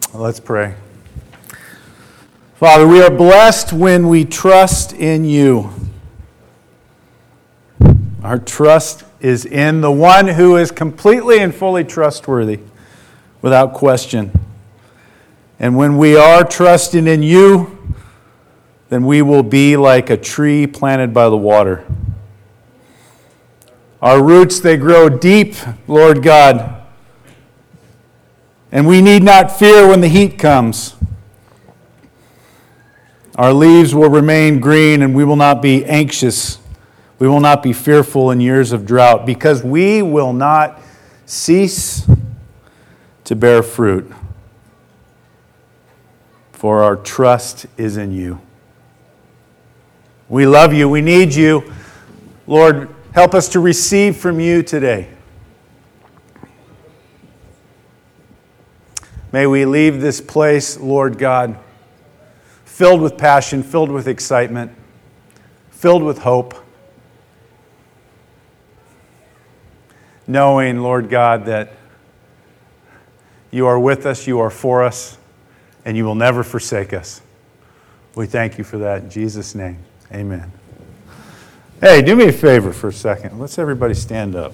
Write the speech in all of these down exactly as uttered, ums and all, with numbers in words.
Let's pray. Father, we are blessed when we trust in you. Our trust is in the one who is completely and fully trustworthy, without question. And when we are trusting in you, then we will be like a tree planted by the water. Our roots, they grow deep, Lord God. And we need not fear when the heat comes. Our leaves will remain green, and we will not be anxious. We will not be fearful in years of drought, because we will not cease to bear fruit. For our trust is in you. We love you. We need you. Lord, help us to receive from you today. May we leave this place, Lord God, filled with passion, filled with excitement, filled with hope, knowing, Lord God, that you are with us, you are for us, and you will never forsake us. We thank you for that in Jesus' name. Amen. Hey, do me a favor for a second. Let's everybody stand up.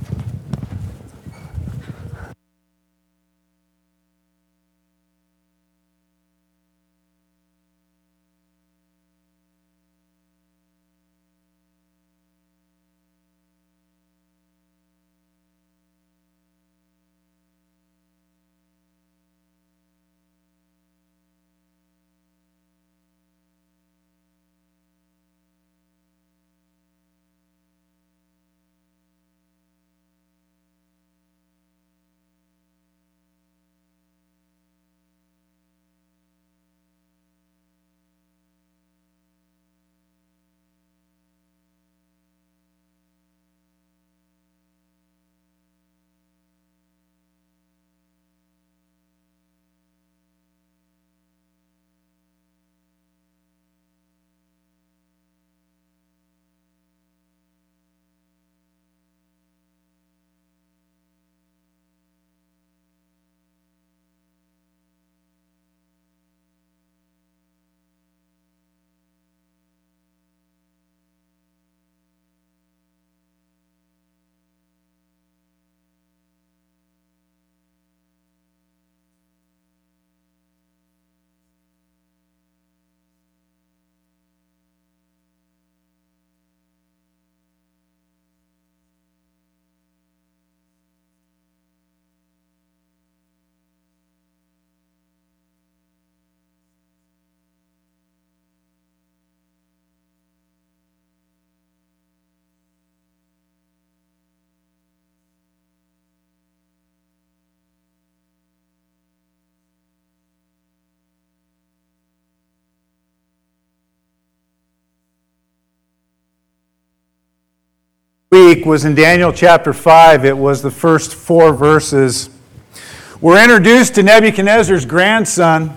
Week was in Daniel chapter five. It was the first four verses. We're introduced to Nebuchadnezzar's grandson,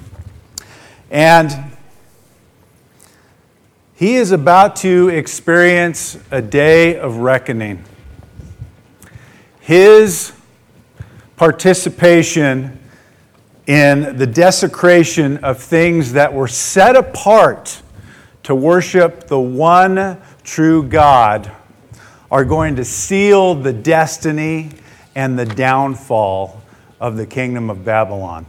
and he is about to experience a day of reckoning. His participation in the desecration of things that were set apart to worship the one true God are going to seal the destiny and the downfall of the kingdom of Babylon.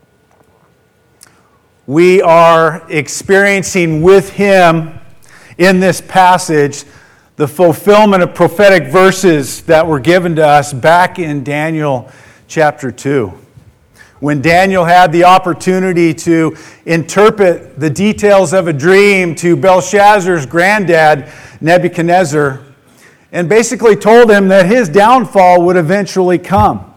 We are experiencing with him in this passage the fulfillment of prophetic verses that were given to us back in Daniel chapter two. When Daniel had the opportunity to interpret the details of a dream to Belshazzar's granddad, Nebuchadnezzar, and basically told him that his downfall would eventually come.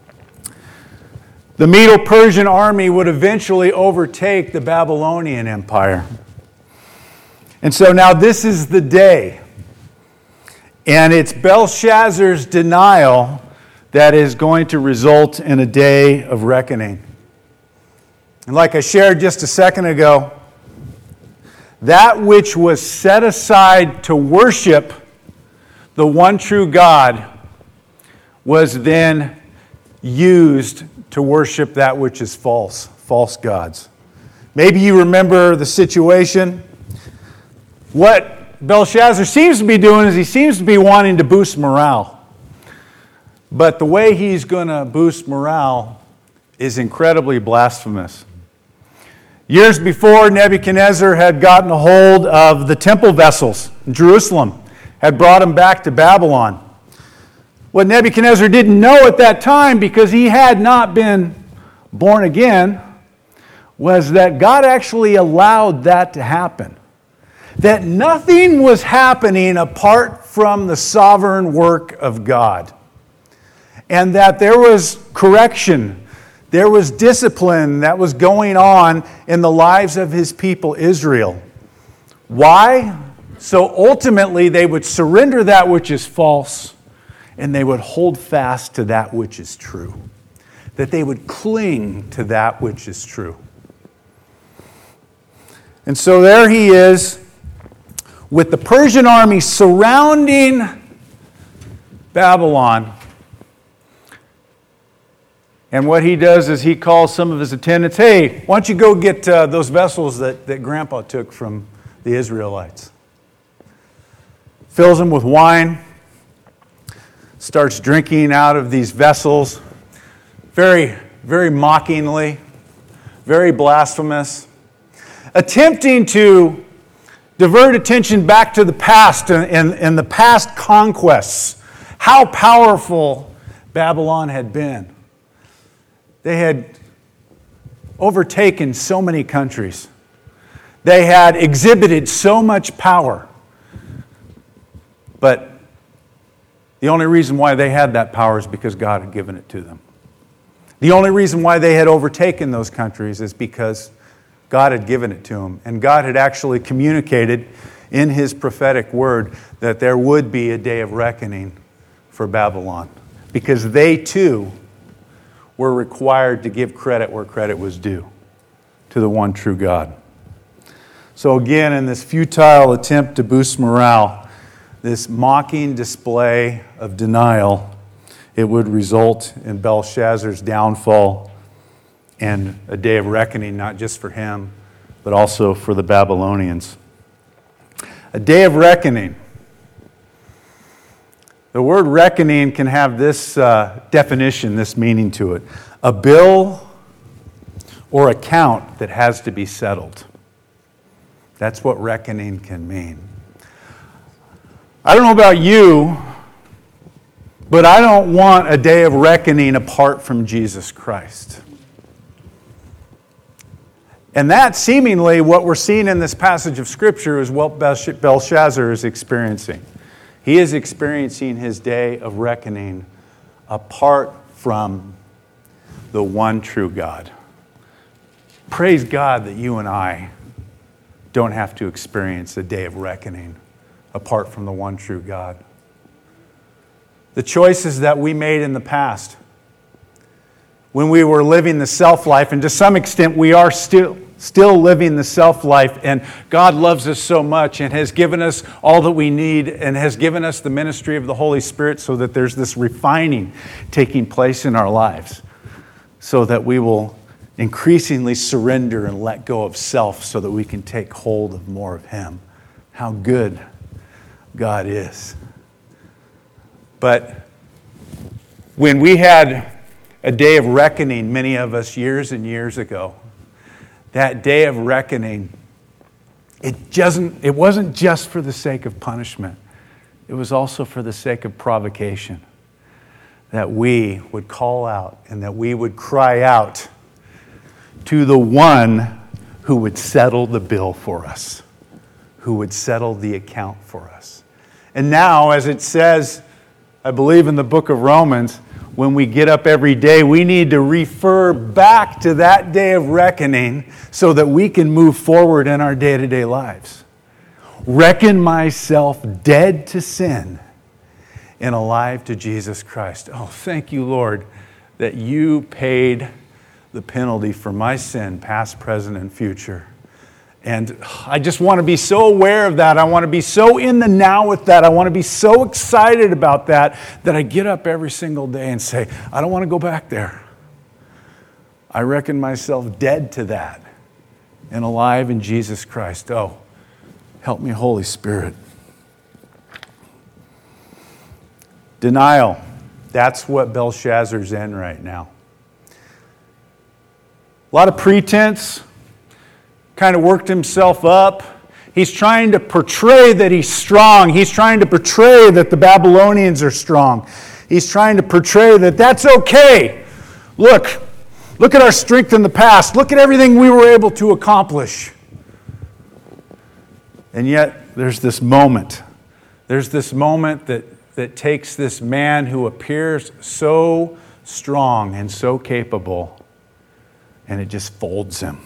The Medo-Persian army would eventually overtake the Babylonian Empire. And so now this is the day. And it's Belshazzar's denial that is going to result in a day of reckoning. And like I shared just a second ago, that which was set aside to worship the one true God was then used to worship that which is false, false gods. Maybe you remember the situation. What Belshazzar seems to be doing is he seems to be wanting to boost morale. But the way he's going to boost morale is incredibly blasphemous. Years before, Nebuchadnezzar had gotten a hold of the temple vessels in Jerusalem, had brought them back to Babylon. What Nebuchadnezzar didn't know at that time, because he had not been born again, was that God actually allowed that to happen. That nothing was happening apart from the sovereign work of God. And that there was correction, there was discipline that was going on in the lives of his people Israel. Why? So ultimately they would surrender that which is false, and they would hold fast to that which is true. That they would cling to that which is true. And so there he is with the Persian army surrounding Babylon. And what he does is he calls some of his attendants, hey, why don't you go get uh, those vessels that, that Grandpa took from the Israelites. Fills them with wine, starts drinking out of these vessels, very, very mockingly, very blasphemous, attempting to divert attention back to the past and, and, and the past conquests, how powerful Babylon had been. They had overtaken so many countries. They had exhibited so much power. But the only reason why they had that power is because God had given it to them. The only reason why they had overtaken those countries is because God had given it to them. And God had actually communicated in His prophetic word that there would be a day of reckoning for Babylon. Because they too were required to give credit where credit was due to the one true God. So again, in this futile attempt to boost morale, this mocking display of denial, it would result in Belshazzar's downfall and a day of reckoning, not just for him, but also for the Babylonians. A day of reckoning. The word reckoning can have this uh, definition, this meaning to it. A bill or account that has to be settled. That's what reckoning can mean. I don't know about you, but I don't want a day of reckoning apart from Jesus Christ. And that seemingly what we're seeing in this passage of Scripture is what Belshazzar is experiencing. He is experiencing his day of reckoning apart from the one true God. Praise God that you and I don't have to experience a day of reckoning apart from the one true God. The choices that we made in the past, when we were living the self-life, and to some extent we are still still living the self-life, and God loves us so much and has given us all that we need and has given us the ministry of the Holy Spirit so that there's this refining taking place in our lives so that we will increasingly surrender and let go of self so that we can take hold of more of Him. How good God is. But when we had a day of reckoning, many of us years and years ago, that day of reckoning, it doesn't, it wasn't just for the sake of punishment. It was also for the sake of provocation. That we would call out and that we would cry out to the one who would settle the bill for us, who would settle the account for us. And now, as it says, I believe in the book of Romans, when we get up every day, we need to refer back to that day of reckoning so that we can move forward in our day-to-day lives. Reckon myself dead to sin and alive to Jesus Christ. Oh, thank you, Lord, that you paid the penalty for my sin, past, present, and future. And I just want to be so aware of that. I want to be so in the now with that. I want to be so excited about that that I get up every single day and say, I don't want to go back there. I reckon myself dead to that and alive in Jesus Christ. Oh, help me, Holy Spirit. Denial. That's what Belshazzar's in right now. A lot of pretense, kind of worked himself up. He's trying to portray that he's strong. He's trying to portray that the Babylonians are strong. He's trying to portray that that's okay. Look, look at our strength in the past. Look at everything we were able to accomplish. And yet, there's this moment. There's this moment that, that takes this man who appears so strong and so capable, and it just folds him.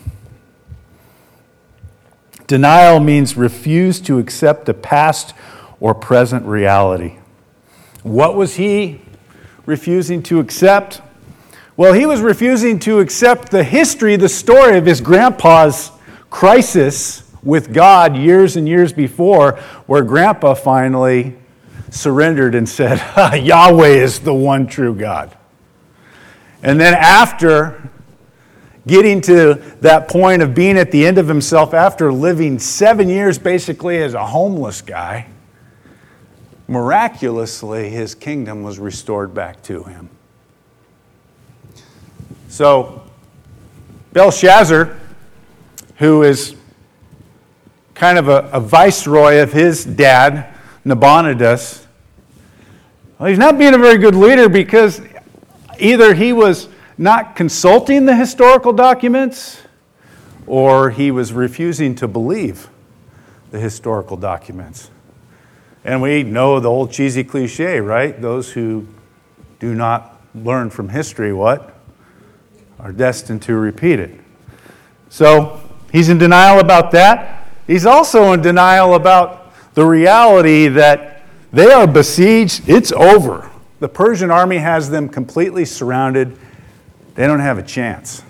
Denial means refuse to accept a past or present reality. What was he refusing to accept? Well, he was refusing to accept the history, the story of his grandpa's crisis with God years and years before, where grandpa finally surrendered and said, Yahweh is the one true God. And then after getting to that point of being at the end of himself, after living seven years basically as a homeless guy, miraculously his kingdom was restored back to him. So Belshazzar, who is kind of a, a viceroy of his dad, Nabonidus, well, he's not being a very good leader because either he was not consulting the historical documents or he was refusing to believe the historical documents. And we know the old cheesy cliche, right? Those who do not learn from history, what? Are destined to repeat it. So he's in denial about that. He's also in denial about the reality that they are besieged. It's over. The Persian army has them completely surrounded. They don't have a chance.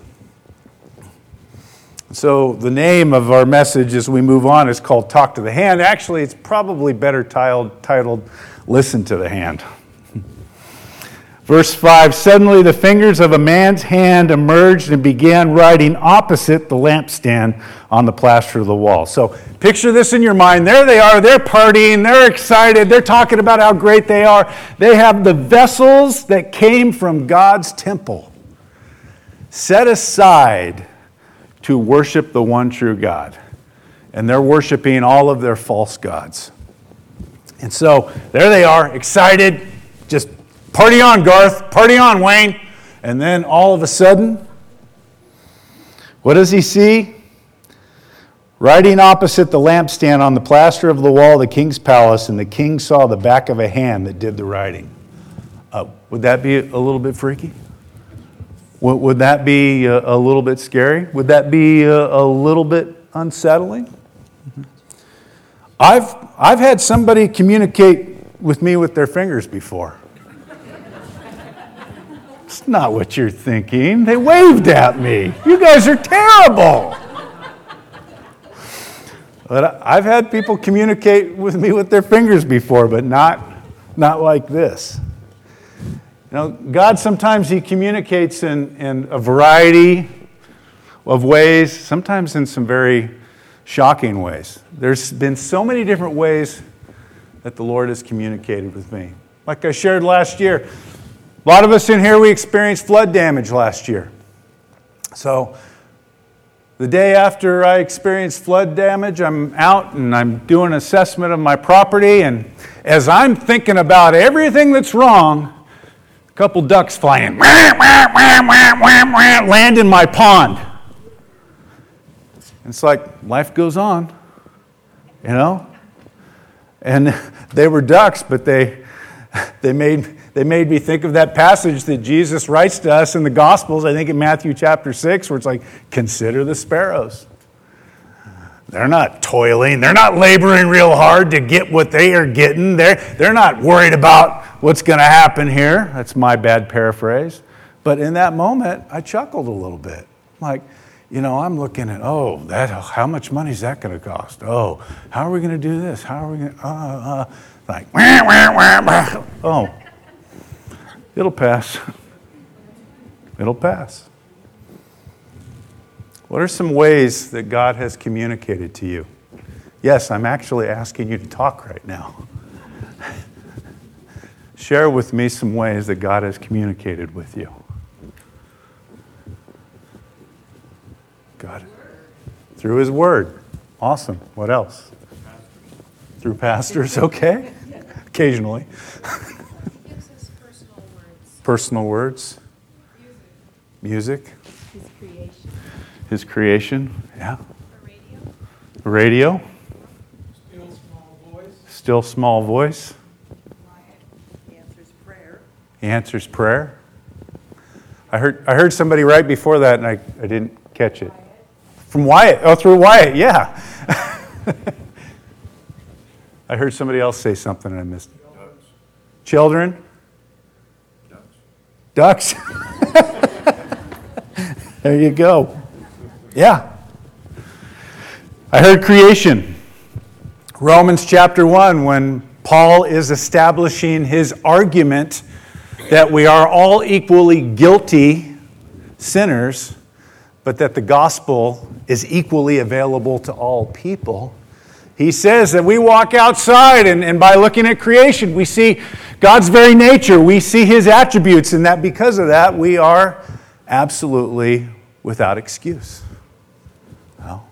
So the name of our message as we move on is called Talk to the Hand. Actually, it's probably better titled, titled Listen to the Hand. Verse five, suddenly the fingers of a man's hand emerged and began writing opposite the lampstand on the plaster of the wall. So picture this in your mind. There they are. They're partying. They're excited. They're talking about how great they are. They have the vessels that came from God's temple set aside to worship the one true God. And they're worshiping all of their false gods. And so there they are, excited, just party on, Garth. Party on, Wayne. And then all of a sudden, what does he see? Writing opposite the lampstand on the plaster of the wall of the king's palace, and the king saw the back of a hand that did the writing. Uh, would that be a little bit freaky? Would, would that be a, a little bit scary? Would that be a, a little bit unsettling? Mm-hmm. I've, I've had somebody communicate with me with their fingers before. It's not what you're thinking. They waved at me. You guys are terrible. But I've had people communicate with me with their fingers before, but not, not like this. You know, God sometimes He communicates in, in a variety of ways, sometimes in some very shocking ways. There's been so many different ways that the Lord has communicated with me. Like I shared last year, a lot of us in here, we experienced flood damage last year. So the day after I experienced flood damage, I'm out and I'm doing an assessment of my property. And as I'm thinking about everything that's wrong, a couple ducks flying, land in my pond. It's like life goes on, you know? And they were ducks, but they they made they made me think of that passage that Jesus writes to us in the Gospels, I think in Matthew chapter six, where it's like, consider the sparrows. They're not toiling. They're not laboring real hard to get what they are getting. They're, they're not worried about what's going to happen here. That's my bad paraphrase. But in that moment, I chuckled a little bit. Like, you know, I'm looking at, oh, that, how much money is that going to cost? Oh, how are we going to do this? How are we going to, uh, uh, like, wah, wah, wah, wah. Oh, it'll pass. It'll pass. What are some ways that God has communicated to you? Yes, I'm actually asking you to talk right now. Share with me some ways that God has communicated with you. God. Through His Word. Awesome. What else? Through pastors, okay. Occasionally. He gives us personal words. Personal words. Music. Music. His creation. His creation. Yeah. A radio. Radio. Still small voice. Still small voice. He answers prayer. He answers prayer. I heard I heard somebody right before that and I, I didn't catch it. From Wyatt. Oh, through Wyatt, yeah. I heard somebody else say something and I missed it. Ducks. Children? Ducks. Ducks? There you go. Yeah. I heard creation. Romans chapter one, when Paul is establishing his argument that we are all equally guilty sinners, but that the gospel is equally available to all people. He says that we walk outside and, and by looking at creation, we see God's very nature. We see His attributes, and that because of that, we are absolutely without excuse. Well,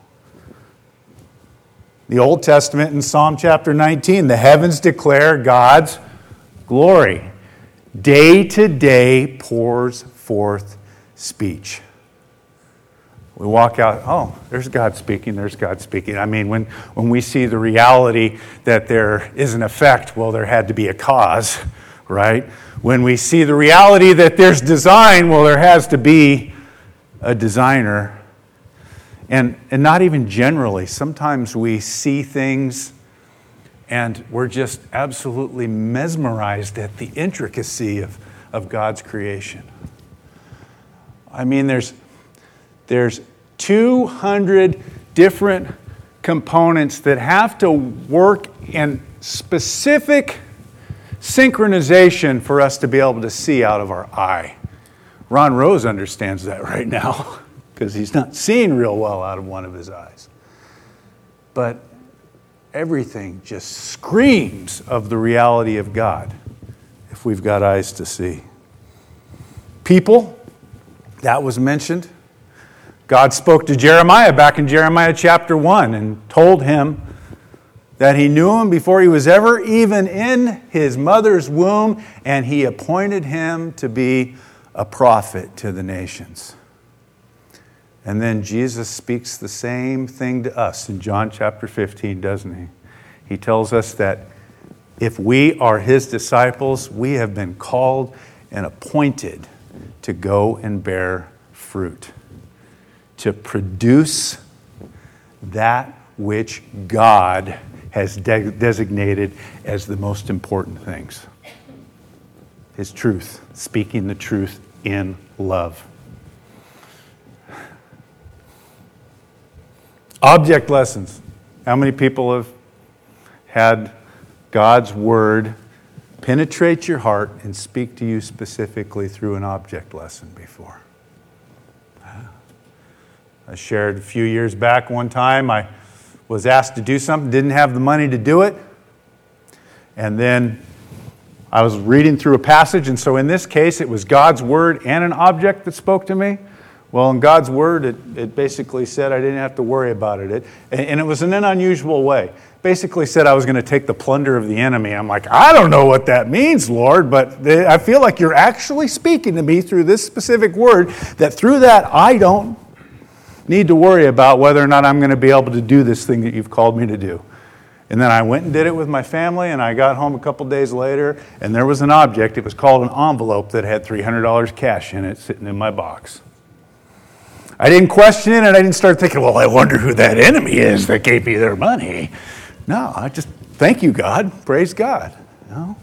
the Old Testament in Psalm chapter nineteen, the heavens declare God's glory. Day to day pours forth speech. We walk out, oh, there's God speaking, there's God speaking. I mean, when, when we see the reality that there is an effect, well, there had to be a cause, right? When we see the reality that there's design, well, there has to be a designer. And, and not even generally. Sometimes we see things and we're just absolutely mesmerized at the intricacy of, of God's creation. I mean, there's... There's two hundred different components that have to work in specific synchronization for us to be able to see out of our eye. Ron Rose understands that right now because he's not seeing real well out of one of his eyes. But everything just screams of the reality of God if we've got eyes to see. People, that was mentioned. God spoke to Jeremiah back in Jeremiah chapter one and told him that He knew him before he was ever even in his mother's womb, and He appointed him to be a prophet to the nations. And then Jesus speaks the same thing to us in John chapter fifteen, doesn't He? He tells us that if we are His disciples, we have been called and appointed to go and bear fruit, to produce that which God has de- designated as the most important things. His truth, speaking the truth in love. Object lessons. How many people have had God's Word penetrate your heart and speak to you specifically through an object lesson before? I shared a few years back one time, I was asked to do something, didn't have the money to do it. And then I was reading through a passage, and so in this case, it was God's Word and an object that spoke to me. Well, in God's Word, it, it basically said I didn't have to worry about it. it. And it was in an unusual way. Basically said I was going to take the plunder of the enemy. I'm like, I don't know what that means, Lord, but I feel like You're actually speaking to me through this specific word, that through that I don't need to worry about whether or not I'm going to be able to do this thing that You've called me to do. And then I went and did it with my family, and I got home a couple days later, and there was an object. It was called an envelope that had three hundred dollars cash in it sitting in my box. I didn't question it, and I didn't start thinking, well, I wonder who that enemy is that gave me their money. No, I just, thank you, God. Praise God. No.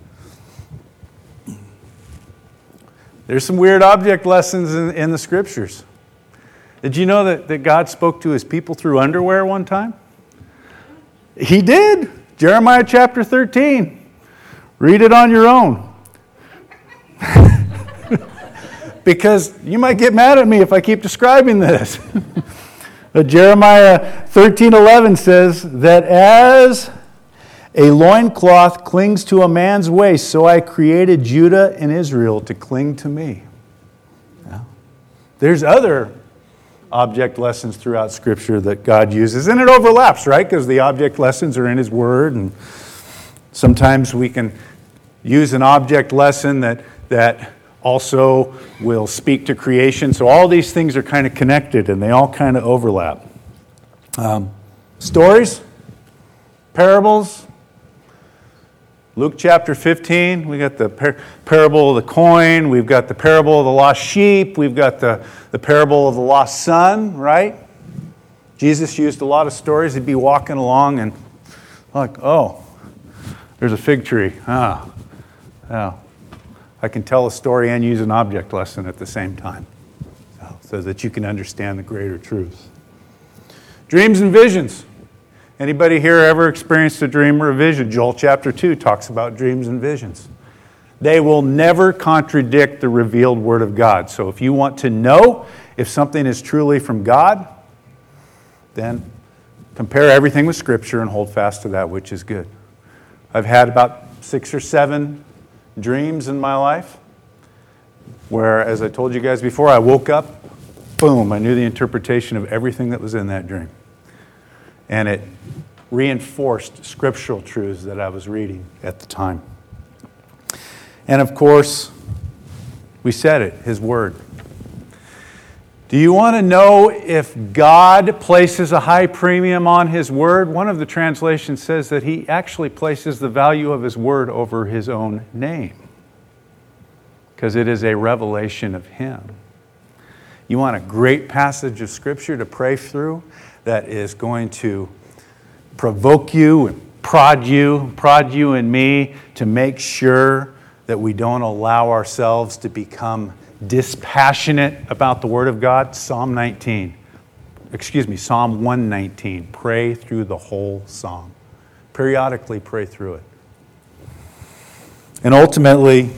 There's some weird object lessons in, in the Scriptures. Did you know that, that God spoke to His people through underwear one time? He did. Jeremiah chapter thirteen. Read it on your own. because you might get mad at me if I keep describing this. But Jeremiah thirteen eleven says that as a loincloth clings to a man's waist, so I created Judah and Israel to cling to me. Yeah. There's other object lessons throughout Scripture that God uses, and it overlaps, right? Because the object lessons are in His Word, and sometimes we can use an object lesson that, that also will speak to creation. So all these things are kind of connected, and they all kind of overlap. Um, stories, parables. Luke chapter fifteen, we got the par- parable of the coin, we've got the parable of the lost sheep, we've got the, the parable of the lost son, right? Jesus used a lot of stories. He'd be walking along and like, oh, there's a fig tree. Ah, yeah. I can tell a story and use an object lesson at the same time, so, so that you can understand the greater truth. Dreams and visions. Anybody here ever experienced a dream or a vision? Joel chapter two talks about dreams and visions. They will never contradict the revealed Word of God. So if you want to know if something is truly from God, then compare everything with Scripture and hold fast to that which is good. I've had about six or seven dreams in my life where, as I told you guys before, I woke up, boom, I knew the interpretation of everything that was in that dream. And it reinforced scriptural truths that I was reading at the time. And of course, we said it, His Word. Do you want to know if God places a high premium on His Word? One of the translations says that He actually places the value of His Word over His own name, because it is a revelation of Him. You want a great passage of Scripture to pray through that is going to provoke you and prod you, prod you and me to make sure that we don't allow ourselves to become dispassionate about the Word of God? Psalm nineteen. Excuse me, Psalm one nineteen. Pray through the whole psalm. Periodically pray through it. And ultimately,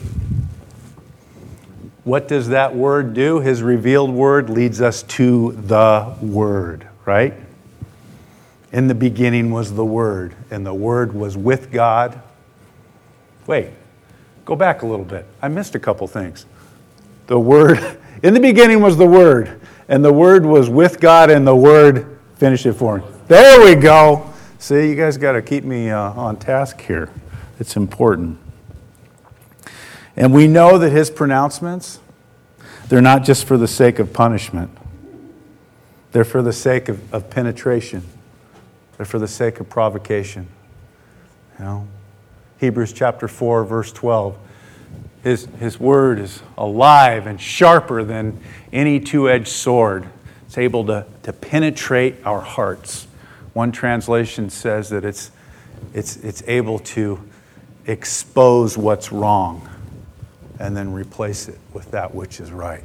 what does that Word do? His revealed Word leads us to the Word, right? In the beginning was the Word, and the Word was with God. Wait, go back a little bit. I missed a couple things. The Word, in the beginning was the Word, and the Word was with God, and the Word, finish it for me. There we go. See, you guys got to keep me uh, on task here. It's important. And we know that His pronouncements, they're not just for the sake of punishment. They're for the sake of, of penetration. They're for the sake of provocation. You know, Hebrews chapter four, verse twelve. His, his word is alive and sharper than any two-edged sword. It's able to, to penetrate our hearts. One translation says that it's, it's, it's able to expose what's wrong and then replace it with that which is right.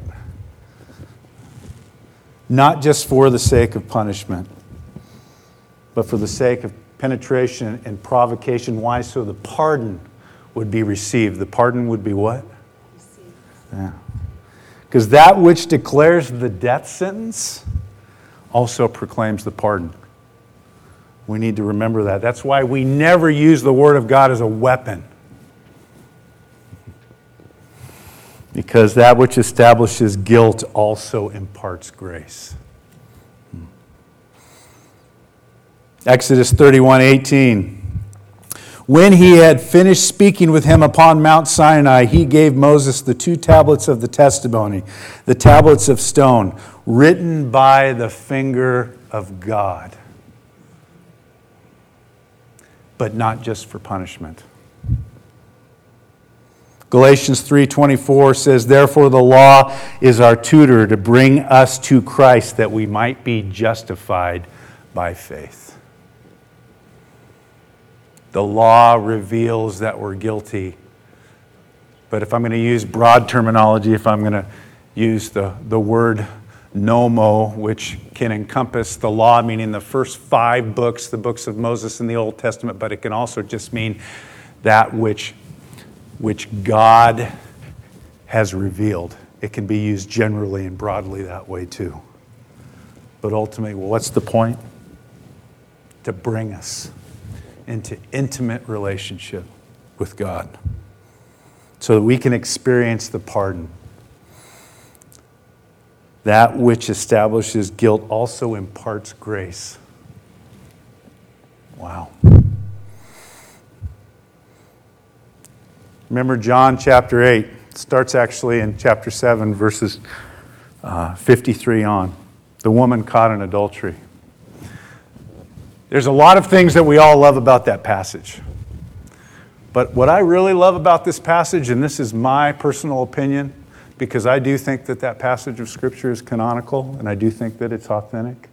Not just for the sake of punishment, but for the sake of penetration and provocation. Why? So the pardon would be received. The pardon would be what? Received. Yeah. Because that which declares the death sentence also proclaims the pardon. We need to remember that. That's why we never use the Word of God as a weapon. Because that which establishes guilt also imparts grace. Exodus thirty-one eighteen. When he had finished speaking with him upon Mount Sinai, he gave Moses the two tablets of the testimony, the tablets of stone, written by the finger of God. But not just for punishment. Galatians three twenty-four says, therefore the law is our tutor to bring us to Christ that we might be justified by faith. The law reveals that we're guilty. But if I'm going to use broad terminology, if I'm going to use the, the word nomo, which can encompass the law, meaning the first five books, the books of Moses in the Old Testament, but it can also just mean that which, which God has revealed it can be used generally and broadly that way too. But ultimately, well, what's the point? To bring us into intimate relationship with God so that we can experience the pardon. That which establishes guilt also imparts grace. Wow. Remember John chapter eight. It starts actually in chapter seven, verses uh, fifty-three on. The woman caught in adultery. There's a lot of things that we all love about that passage. But what I really love about this passage, and this is my personal opinion, because I do think that that passage of Scripture is canonical, and I do think that it's authentic.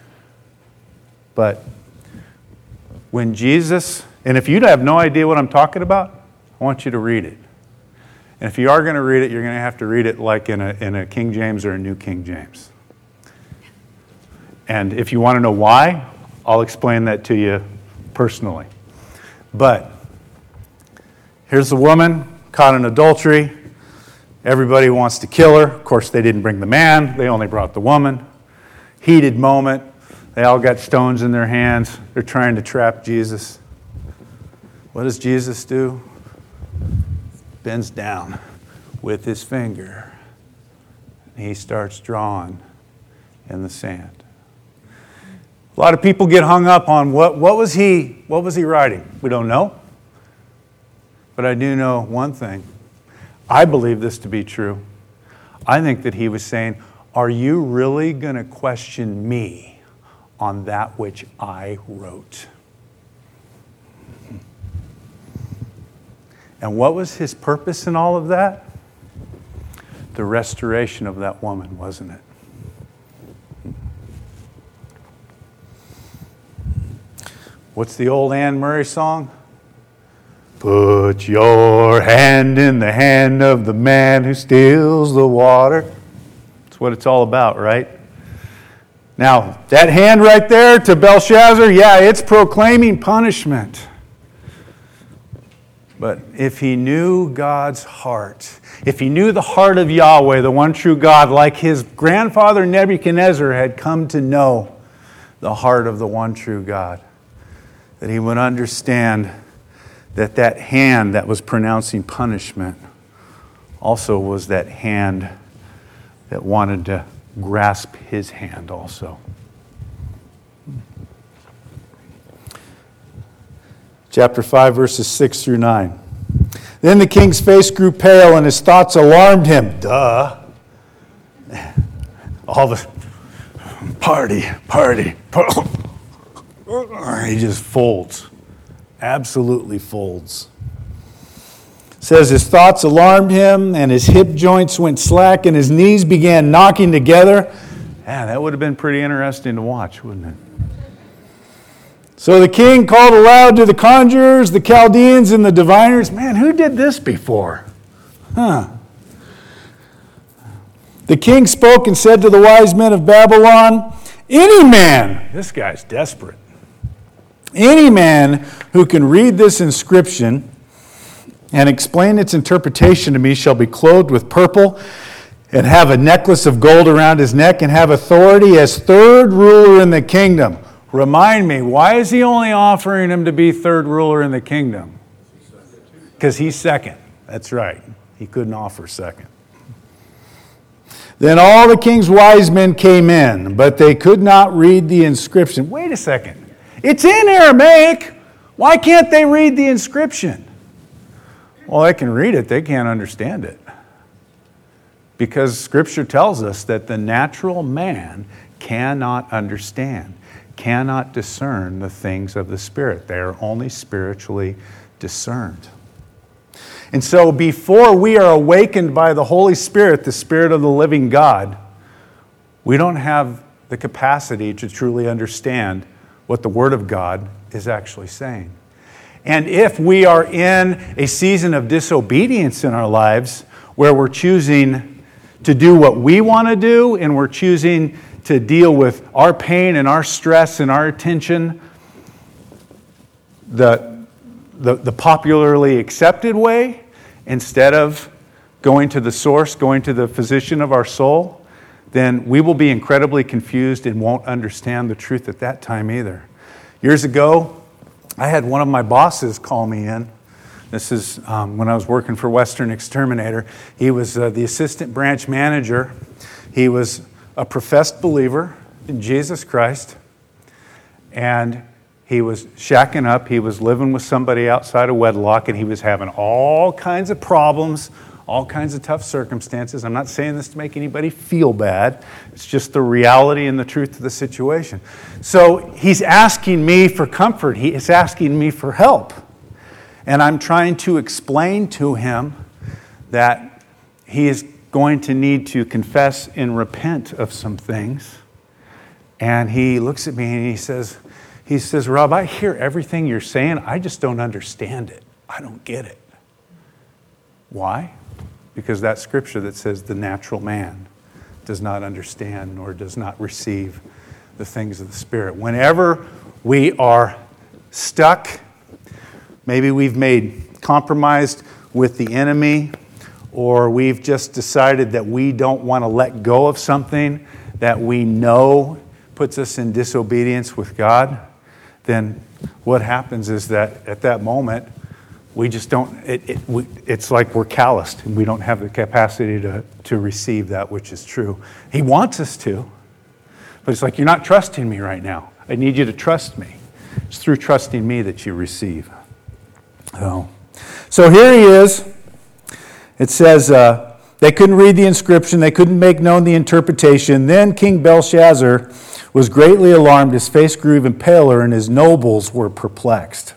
But when Jesus, and if you have no idea what I'm talking about, I want you to read it. And if you are going to read it, you're going to have to read it like in a, in a King James or a New King James. And if you want to know why, I'll explain that to you personally. But here's the woman caught in adultery. Everybody wants to kill her. Of course, they didn't bring the man. They only brought the woman. Heated moment. They all got stones in their hands. They're trying to trap Jesus. What does Jesus do? Bends down with his finger. He starts drawing in the sand. A lot of people get hung up on what, what was he, what was he writing? We don't know. But I do know one thing. I believe this to be true. I think that he was saying, are you really going to question me on that which I wrote? And what was his purpose in all of that? The restoration of that woman, wasn't it? What's the old Anne Murray song? Put your hand in the hand of the man who steals the water. That's what it's all about, right? Now, that hand right there to Belshazzar, yeah, it's proclaiming punishment. But if he knew God's heart, if he knew the heart of Yahweh, the one true God, like his grandfather Nebuchadnezzar had come to know the heart of the one true God, that he would understand that that hand that was pronouncing punishment also was that hand that wanted to grasp his hand also. Chapter five, verses six through nine. Then the king's face grew pale and his thoughts alarmed him. Duh. All the party, party, party. He just folds. Absolutely folds. It says his thoughts alarmed him and his hip joints went slack and his knees began knocking together. Yeah, that would have been pretty interesting to watch, wouldn't it? So the king called aloud to the conjurers, the Chaldeans, and the diviners. Man, who did this before? Huh. The king spoke and said to the wise men of Babylon, any man, this guy's desperate, any man who can read this inscription and explain its interpretation to me shall be clothed with purple and have a necklace of gold around his neck and have authority as third ruler in the kingdom. Remind me, why is he only offering him to be third ruler in the kingdom? Because he's second. That's right. He couldn't offer second. Then all the king's wise men came in, but they could not read the inscription. Wait a second. It's in Aramaic. Why can't they read the inscription? Well, they can read it. They can't understand it. Because Scripture tells us that the natural man cannot understand, cannot discern the things of the Spirit. They are only spiritually discerned. And so before we are awakened by the Holy Spirit, the Spirit of the living God, we don't have the capacity to truly understand what the Word of God is actually saying. And if we are in a season of disobedience in our lives, where we're choosing to do what we want to do, and we're choosing to deal with our pain and our stress and our attention the, the, the popularly accepted way, instead of going to the source, going to the physician of our soul, then we will be incredibly confused and won't understand the truth at that time either. Years ago, I had one of my bosses call me in. This is um, when I was working for Western Exterminator. He was uh, the assistant branch manager. He was a professed believer in Jesus Christ. And he was shacking up. He was living with somebody outside of wedlock, and he was having all kinds of problems, all kinds of tough circumstances. I'm not saying this to make anybody feel bad. It's just the reality and the truth of the situation. So he's asking me for comfort. He is asking me for help. And I'm trying to explain to him that he is going to need to confess and repent of some things. And he looks at me and he says, he says, Rob, I hear everything you're saying. I just don't understand it. I don't get it. Why? Because that scripture that says the natural man does not understand nor does not receive the things of the Spirit. Whenever we are stuck, maybe we've made compromised with the enemy, or we've just decided that we don't want to let go of something that we know puts us in disobedience with God, then what happens is that at that moment, we just don't, it, it, we, it's like we're calloused and we don't have the capacity to, to receive that which is true. He wants us to, but it's like, you're not trusting me right now. I need you to trust me. It's through trusting me that you receive. So, so here he is. It says, uh, they couldn't read the inscription. They couldn't make known the interpretation. Then King Belshazzar was greatly alarmed. His face grew even paler, and his nobles were perplexed.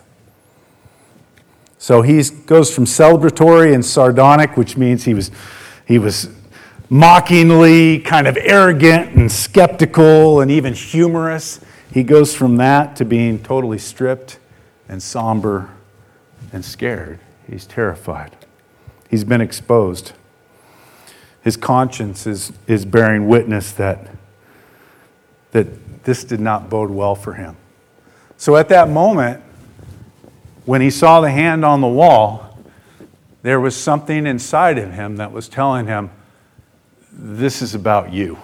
So he goes from celebratory and sardonic, which means he was, he was mockingly kind of arrogant and skeptical and even humorous. He goes from that to being totally stripped and somber and scared. He's terrified. He's been exposed. His conscience is, is bearing witness that, that this did not bode well for him. So at that moment, when he saw the hand on the wall, there was something inside of him that was telling him, this is about you.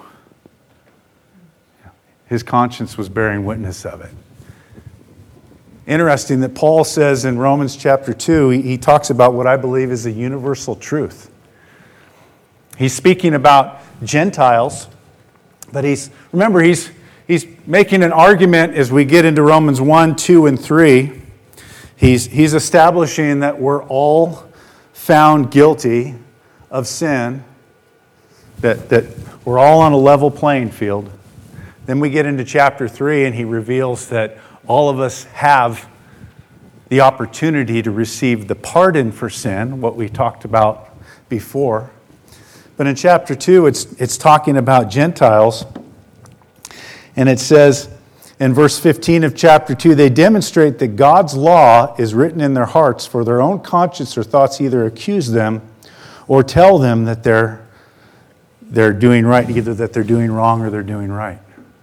His conscience was bearing witness of it. Interesting that Paul says in Romans chapter two, he, he talks about what I believe is a universal truth. He's speaking about Gentiles, but he's, remember, he's, he's making an argument as we get into Romans one, two, and three. He's, he's establishing that we're all found guilty of sin, that, that we're all on a level playing field. Then we get into chapter three, and he reveals that all of us have the opportunity to receive the pardon for sin, what we talked about before. But in chapter two, it's, it's talking about Gentiles. And it says in verse fifteen of chapter two, they demonstrate that God's law is written in their hearts, for their own conscience or thoughts either accuse them or tell them that they're, they're doing right, either that they're doing wrong or they're doing right.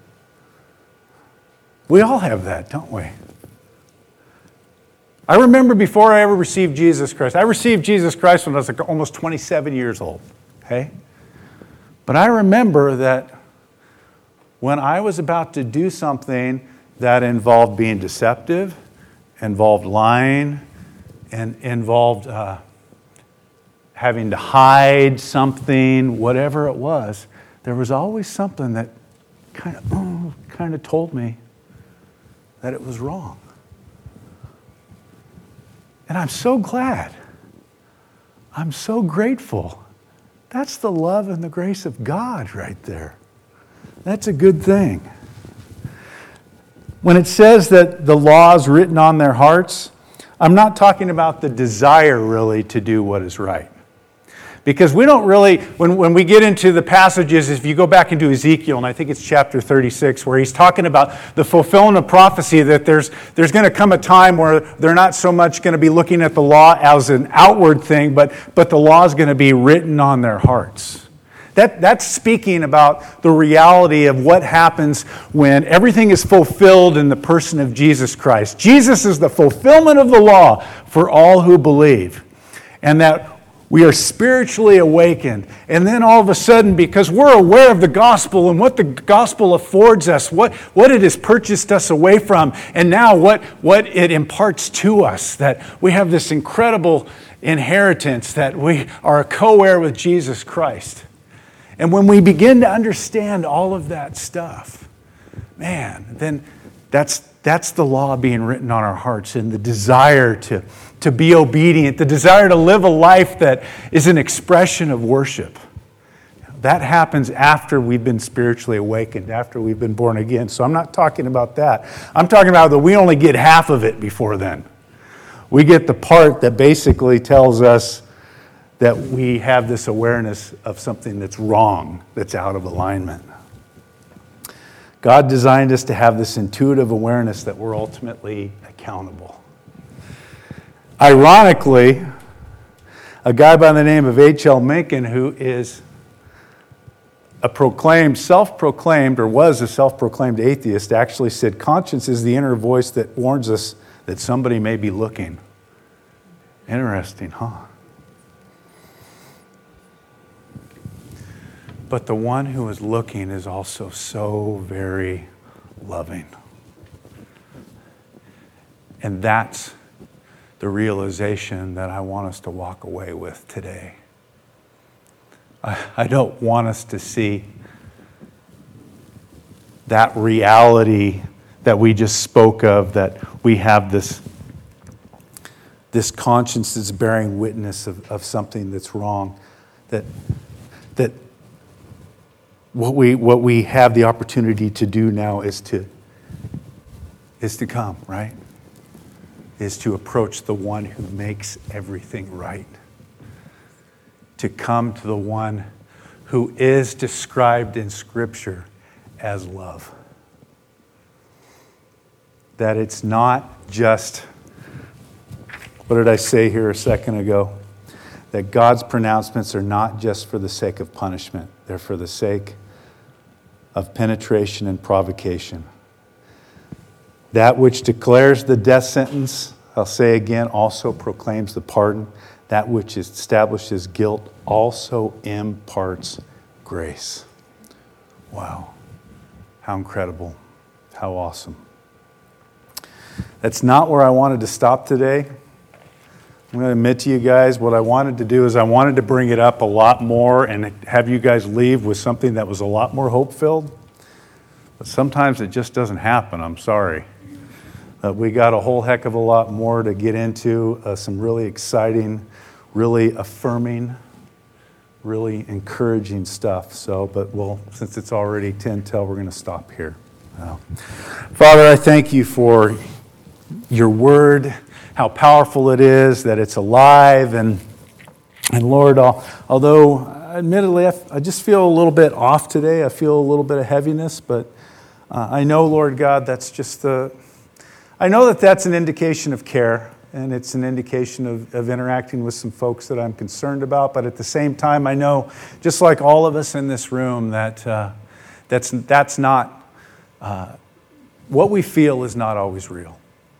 We all have that, don't we? I remember before I ever received Jesus Christ. I received Jesus Christ when I was like almost twenty-seven years old. Okay? But I remember that when I was about to do something that involved being deceptive, involved lying, and involved uh, having to hide something, whatever it was, there was always something that kind of, oh, kind of told me that it was wrong. And I'm so glad. I'm so grateful. That's the love and the grace of God right there. That's a good thing. When it says that the law is written on their hearts, I'm not talking about the desire really to do what is right. Because we don't really, when, when we get into the passages, if you go back into Ezekiel, and I think it's chapter thirty-six, where he's talking about the fulfillment of prophecy, that there's, there's going to come a time where they're not so much going to be looking at the law as an outward thing, but, but the law is going to be written on their hearts. That, that's speaking about the reality of what happens when everything is fulfilled in the person of Jesus Christ. Jesus is the fulfillment of the law for all who believe. And that We are spiritually awakened. And then all of a sudden, because we're aware of the gospel and what the gospel affords us, what, what it has purchased us away from, and now what, what it imparts to us, that we have this incredible inheritance, that we are a co-heir with Jesus Christ. And when we begin to understand all of that stuff, man, then that's, that's the law being written on our hearts, and the desire to to be obedient, the desire to live a life that is an expression of worship. That happens after we've been spiritually awakened, after we've been born again. So I'm not talking about that. I'm talking about that we only get half of it before then. We get the part that basically tells us that we have this awareness of something that's wrong, that's out of alignment. God designed us to have this intuitive awareness that we're ultimately accountable. Ironically, a guy by the name of H L Mencken, who is a proclaimed, self-proclaimed, or was a self-proclaimed atheist, actually said, conscience is the inner voice that warns us that somebody may be looking. Interesting, huh? But the one who is looking is also so very loving. And that's the realization that I want us to walk away with today. I, I don't want us to see that reality that we just spoke of, that we have this, this conscience that's bearing witness of, of something that's wrong, that, that what we, what we have the opportunity to do now is to, is to come, right? Is to approach the one who makes everything right. To come to the one who is described in Scripture as love. That it's not just, what did I say here a second ago? That God's pronouncements are not just for the sake of punishment. They're for the sake of penetration and provocation. That which declares the death sentence, I'll say again, also proclaims the pardon. That which establishes guilt also imparts grace. Wow. How incredible. How awesome. That's not where I wanted to stop today. I'm going to admit to you guys, what I wanted to do is I wanted to bring it up a lot more and have you guys leave with something that was a lot more hope-filled. But sometimes it just doesn't happen. I'm sorry. Uh, we got a whole heck of a lot more to get into, uh, some really exciting, really affirming, really encouraging stuff. So, but we'll, since it's already ten till, we're going to stop here. Uh, Father, I thank you for your word, how powerful it is, that it's alive. And, and Lord, although admittedly I, I just feel a little bit off today, I feel a little bit of heaviness, but uh, I know, Lord God, that's just the... I know that that's an indication of care, and it's an indication of, of interacting with some folks that I'm concerned about. But at the same time, I know, just like all of us in this room, that uh, that's that's not uh, what we feel is not always real.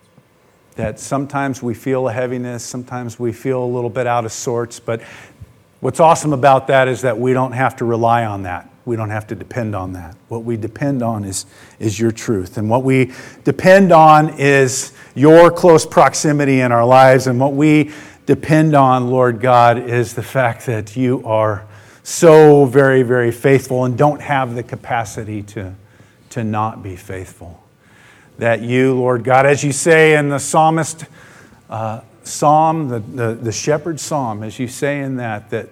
That sometimes we feel a heaviness, sometimes we feel a little bit out of sorts. But what's awesome about that is that we don't have to rely on that. We don't have to depend on that. What we depend on is, is your truth. And what we depend on is your close proximity in our lives. And what we depend on, Lord God, is the fact that you are so very, very faithful and don't have the capacity to, to not be faithful. That you, Lord God, as you say in the psalmist uh, psalm, the, the, the shepherd psalm, as you say in that, that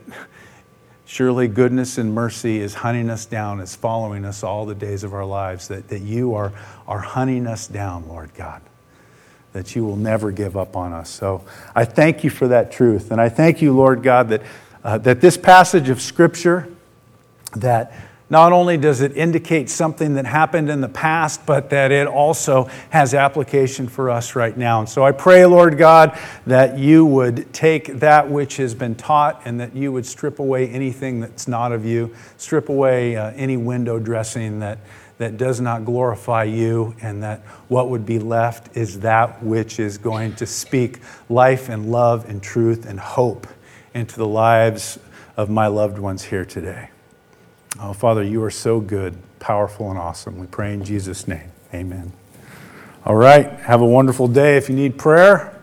surely goodness and mercy is hunting us down, is following us all the days of our lives, that, that you are, are hunting us down, Lord God, that you will never give up on us. So I thank you for that truth. And I thank you, Lord God, that, uh, that this passage of Scripture, that not only does it indicate something that happened in the past, but that it also has application for us right now. And so I pray, Lord God, that you would take that which has been taught and that you would strip away anything that's not of you, strip away uh, any window dressing that, that does not glorify you, and that what would be left is that which is going to speak life and love and truth and hope into the lives of my loved ones here today. Oh, Father, you are so good, powerful, and awesome. We pray in Jesus' name. Amen. All right. Have a wonderful day. If you need prayer,